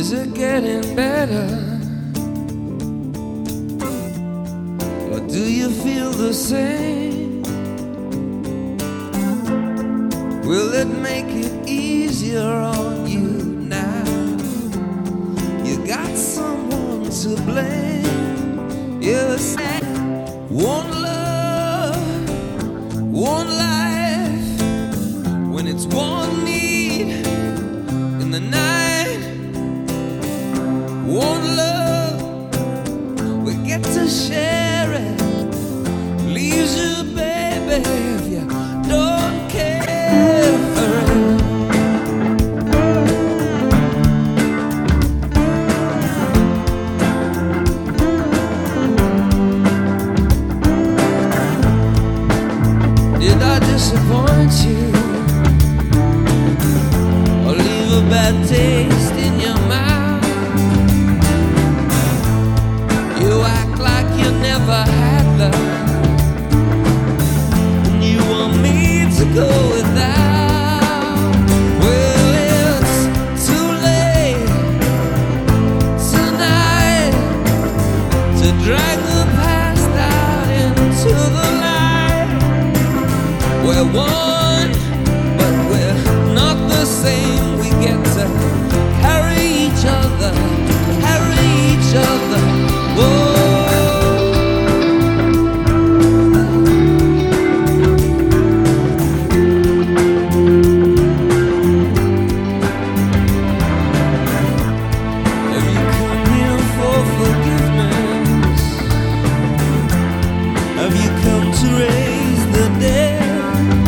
Is it getting better? Or do you feel the same? Will it make it easier on you now? You got someone to blame. You say one love, one life, when it's one need in the night. One love, we get to share it. Leaves you, baby, if you don't care for it. Did I disappoint you or leave a bad taste in your mouth? You act like you never had love, and you want me to go without. Well, it's too late tonight to drag the past out into the light. We're one, but we're not the same. We get to carry each other, carry each other. Whoa. Have you come here for forgiveness? Have you come to raise the dead?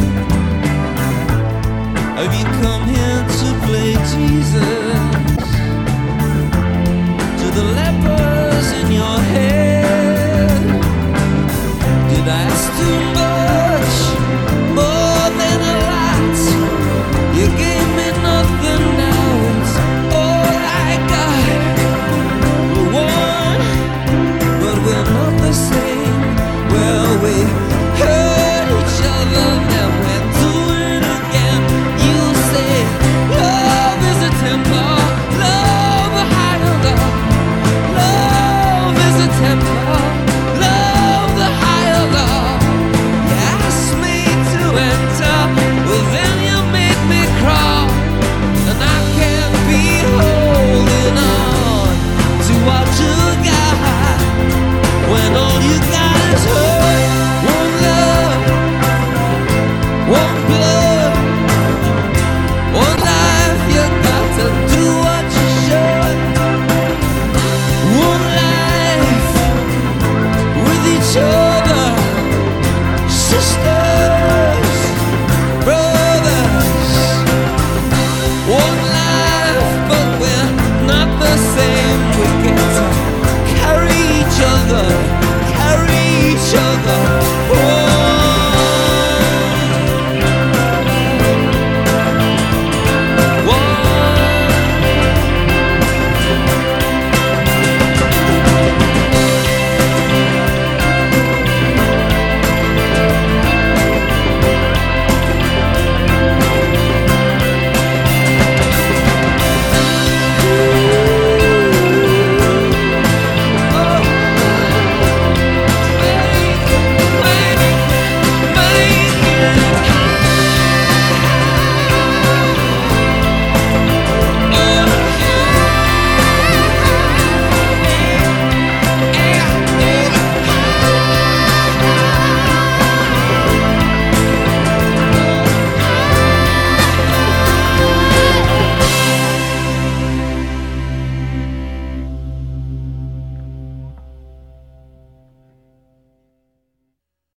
Have you come here to play Jesus to the lepers in your head?